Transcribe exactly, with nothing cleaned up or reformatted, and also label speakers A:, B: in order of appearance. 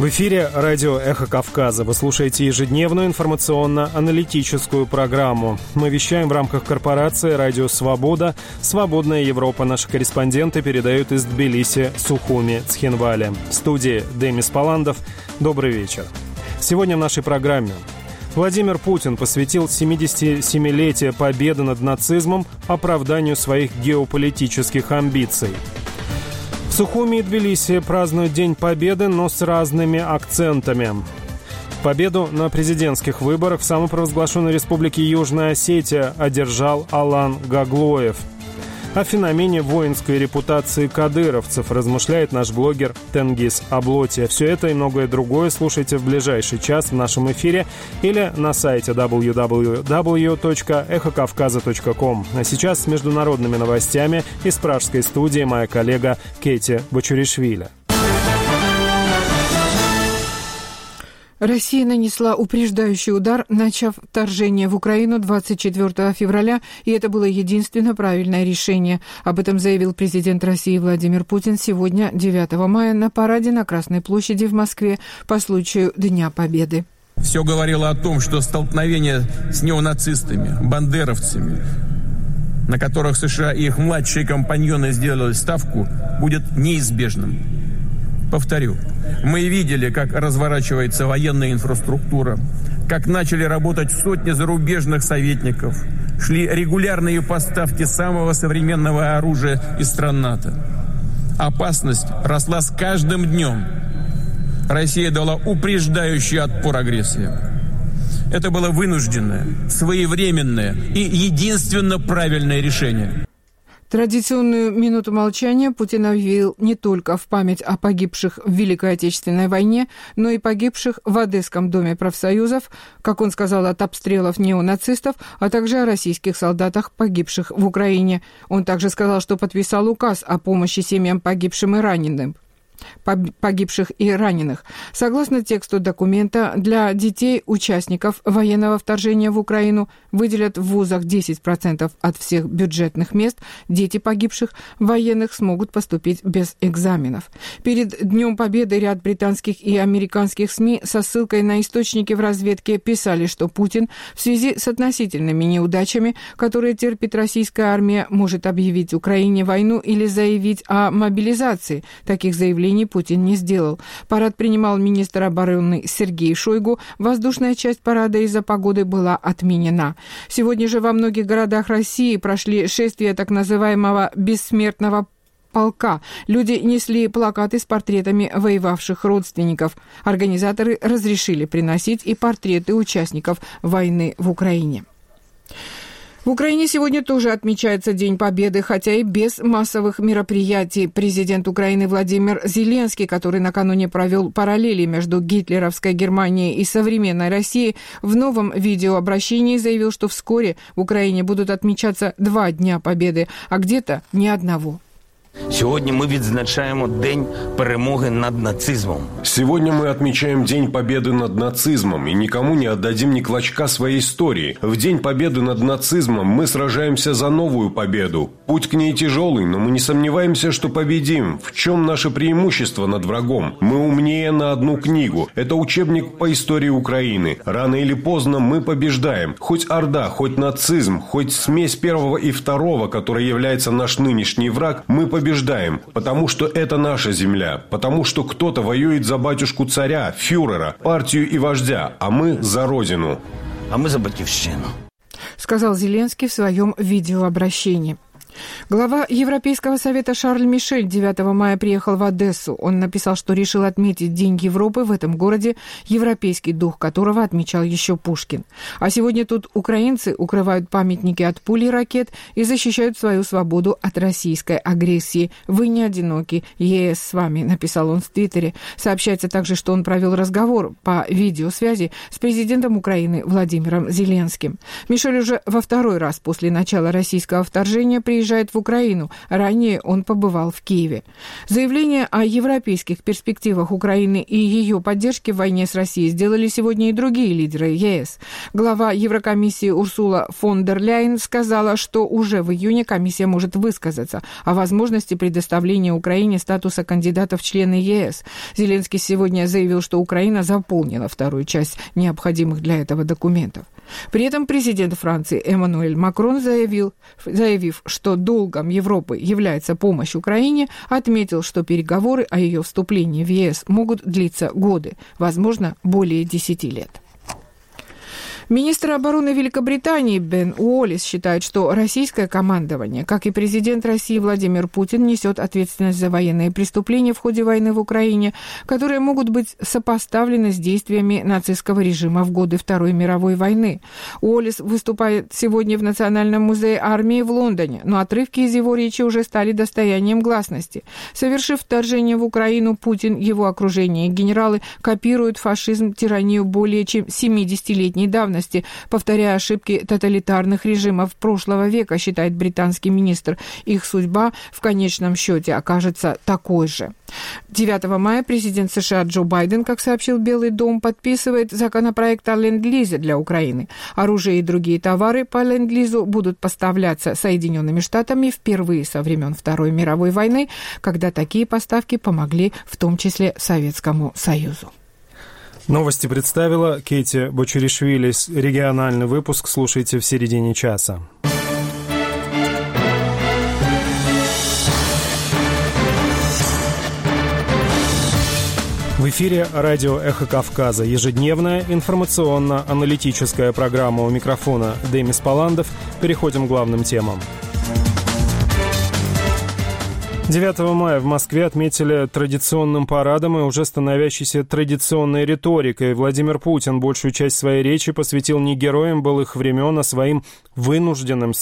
A: В эфире радио «Эхо Кавказа». Вы слушаете ежедневную информационно-аналитическую программу. Мы вещаем в рамках корпорации «Радио Свобода». «Свободная Европа». Наши корреспонденты передают из Тбилиси, Сухуми, Цхинвали. В студии Демис Паландов. Добрый вечер. Сегодня в нашей программе. Владимир Путин посвятил семидесятисемилетие победы над нацизмом оправданию своих геополитических амбиций. В Сухуми и Тбилиси празднуют День Победы, но с разными акцентами. Победу на президентских выборах в самопровозглашенной республике Южная Осетия одержал Алан Гаглоев. О феномене воинской репутации кадыровцев размышляет наш блогер Тенгиз Аблоти. Все это и многое другое слушайте в ближайший час в нашем эфире или на сайте дабл ю дабл ю дабл ю точка эхо кавказа точка ком. А сейчас с международными новостями из пражской студии моя коллега Кети Бочуришвили.
B: Россия нанесла упреждающий удар, начав вторжение в Украину двадцать четвёртого февраля, и это было единственно правильное решение. Об этом заявил президент России Владимир Путин сегодня, девятого мая, на параде на Красной площади в Москве по случаю Дня Победы.
C: Все говорило о том, что столкновение с неонацистами, бандеровцами, на которых США и их младшие компаньоны сделали ставку, будет неизбежным. Повторю, мы видели, как разворачивается военная инфраструктура, как начали работать сотни зарубежных советников, шли регулярные поставки самого современного оружия из стран НАТО. Опасность росла с каждым днем. Россия дала упреждающий отпор агрессии. Это было вынужденное, своевременное и единственно правильное решение.
B: Традиционную минуту молчания Путин объявил не только в память о погибших в Великой Отечественной войне, но и погибших в Одесском доме профсоюзов, как он сказал, от обстрелов неонацистов, а также о российских солдатах, погибших в Украине. Он также сказал, что подписал указ о помощи семьям погибшим и раненым. погибших и раненых. Согласно тексту документа, для детей участников военного вторжения в Украину выделят в вузах десять процентов от всех бюджетных мест. Дети погибших военных смогут поступить без экзаменов. Перед Днем Победы ряд британских и американских СМИ со ссылкой на источники в разведке писали, что Путин в связи с относительными неудачами, которые терпит российская армия, может объявить Украине войну или заявить о мобилизации. Таких заявлений Путин не сделал. Парад принимал министр обороны Сергей Шойгу. Воздушная часть парада из-за погоды была отменена. Сегодня же во многих городах России прошли шествия так называемого «бессмертного полка». Люди несли плакаты с портретами воевавших родственников. Организаторы разрешили приносить и портреты участников войны в Украине. В Украине сегодня тоже отмечается День Победы, хотя и без массовых мероприятий. Президент Украины Владимир Зеленский, который накануне провел параллели между гитлеровской Германией и современной Россией, в новом видеообращении заявил, что вскоре в Украине будут отмечаться два Дня Победы, а где-то ни одного.
D: Сьогодні ми відзначаємо День перемоги над нацизмом.
E: Сегодня мы отмечаем День Победы над нацизмом и никому не отдадим ни клочка своей истории. В День Победы над нацизмом мы сражаемся за новую победу. Путь к ней тяжелый, но мы не сомневаемся, что победим. В чем наше преимущество над врагом? Мы умнее на одну книгу. Это учебник по истории Украины. Рано или поздно мы побеждаем. Хоть Орда, хоть нацизм, хоть смесь первого и второго, который является наш нынешний враг, мы побеждаем. Побеждаем, потому что это наша земля, потому что кто-то воюет за батюшку царя, фюрера, партию и вождя, а мы за родину.
D: А мы за батьківщину,
B: сказал Зеленский в своем видеообращении. Глава Европейского совета Шарль Мишель девятого мая приехал в Одессу. Он написал, что решил отметить День Европы в этом городе, европейский дух которого отмечал еще Пушкин. А сегодня тут украинцы укрывают памятники от пули и ракет и защищают свою свободу от российской агрессии. Вы не одиноки, ЕС с вами, написал он в Твиттере. Сообщается также, что он провел разговор по видеосвязи с президентом Украины Владимиром Зеленским. Мишель уже во второй раз после начала российского вторжения приезжает уезжает в Украину. Ранее он побывал в Киеве. Заявление о европейских перспективах Украины и ее поддержке в войне с Россией сделали сегодня и другие лидеры ЕС. Глава Еврокомиссии Урсула фон дер Ляйен сказала, что уже в июне комиссия может высказаться о возможности предоставления Украине статуса кандидата в члены ЕС. Зеленский сегодня заявил, что Украина заполнила вторую часть необходимых для этого документов. При этом президент Франции Эммануэль Макрон заявил, заявив, что долгом Европы является помощь Украине, отметил, что переговоры о ее вступлении в ЕС могут длиться годы, возможно, более десяти лет. Министр обороны Великобритании Бен Уоллес считает, что российское командование, как и президент России Владимир Путин, несет ответственность за военные преступления в ходе войны в Украине, которые могут быть сопоставлены с действиями нацистского режима в годы Второй мировой войны. Уоллес выступает сегодня в Национальном музее армии в Лондоне, но отрывки из его речи уже стали достоянием гласности. Совершив вторжение в Украину, Путин, его окружение и генералы копируют фашизм, тиранию более чем семидесятилетней давности, повторяя ошибки тоталитарных режимов прошлого века, считает британский министр. Их судьба в конечном счете окажется такой же. девятого мая президент США Джо Байден, как сообщил Белый дом, подписывает законопроект о ленд-лизе для Украины. Оружие и другие товары по ленд-лизу будут поставляться Соединенными Штатами впервые со времен Второй мировой войны, когда такие поставки помогли в том числе Советскому Союзу.
A: Новости представила Кейти Бочеришвили. Региональный выпуск слушайте в середине часа. В эфире радио «Эхо Кавказа». Ежедневная информационно-аналитическая программа. У микрофона Демис Паландов. Переходим к главным темам. девятого мая в Москве отметили традиционным парадом и уже становящейся традиционной риторикой. Владимир Путин большую часть своей речи посвятил не героям былых времен, а своим вынужденным